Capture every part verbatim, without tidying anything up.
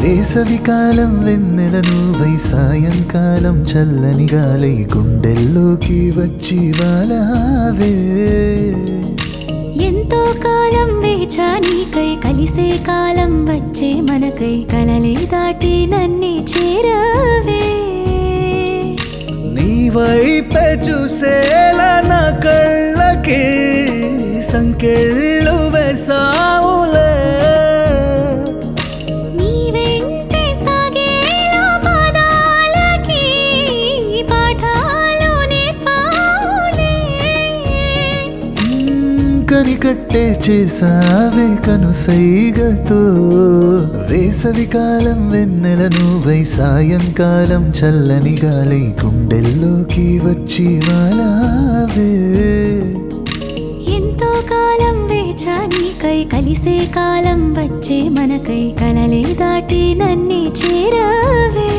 వేసవికాలం వెన్నెల నువ్వై సాయంకాలం చల్లని గాలై గుండెల్లోకి వచ్చి వాలావే ఎంతో కాలం వేచా నీకై కలిసే కాలం వచ్చే మనకై కలలే దాటి నన్నే చేరవే నీ వైపే చూసేలా నా కళ్ళకి సంకెళ్ళు వేసావులే నీ వెంటే సాగేలా పాదాలకి పాఠాలు నేర్పావులే కనికట్టే చేసావే కనుసైగతో వేసవికాలం వెన్నెల నువ్వై సాయంకాలం చల్లని గాలై గుండెల్లోకి వచ్చి వాలావే ఎంతో కాలం వేచా నీకై కలిసే కాలం వచ్చే మనకై కలలే దాటి నన్నే చేరవే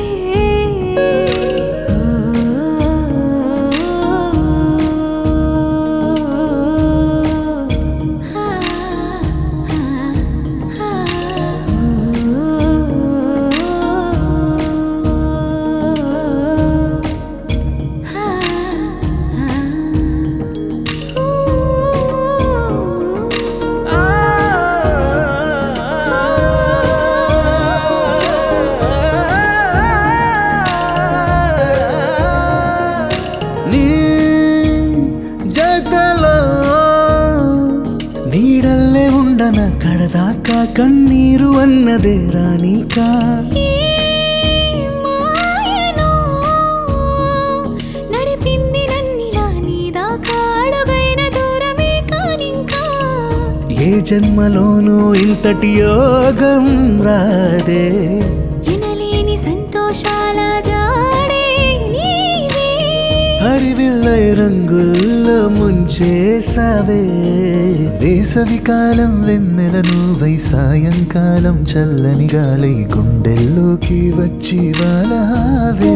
నీడల్లే ఉండన కడదాకా కన్నీరు అన్నదే రానికా నడిపింది నన్నిలా నీదాకా అడుగైన దూరమే కానింకా ఏ జన్మలోనూ ఇంతటి యోగం రాదే ఎనలేని సంతోషాల జాడే నీవే హరివిల్లై రంగుల్లో ముంచేసావే వేసవికాలం వెన్నెల నువ్వై సాయంకాలం చల్లని గాలై గుండెల్లోకి వచ్చి వాలావే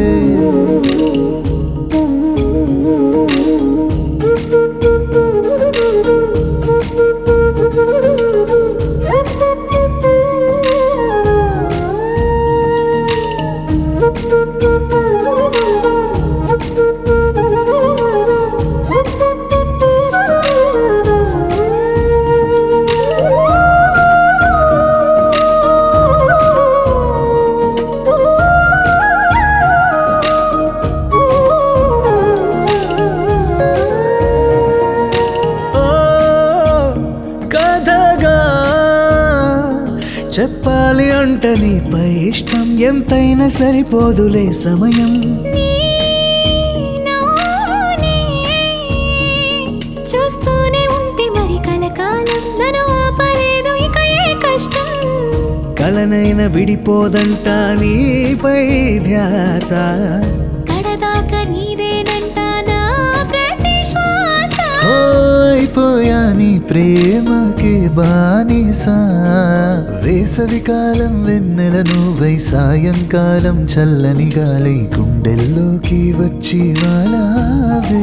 చెప్పాలి అంటే నీపై ఇష్టం ఎంతైనా సరిపోదులే సమయం చూస్తూనే ఉంటే మరి కలకాలం నన్ను ఆపలేదు ఇక ఏ కష్టం కలనైన విడిపోదంట నీపై ధ్యాస కడదాకా నీదేనంట నా ప్రతి శ్వాస అయిపోయా నీ ప్రేమకి బానిసా వేసవికాలం వెన్నెల నువ్వై సాయంకాలం చల్లని గాలై గుండెల్లోకి వచ్చి వాలావే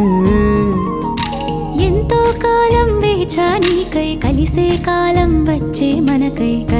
ఎంతో కాలం వేచా నీకై కలిసే కాలం వచ్చే మనకై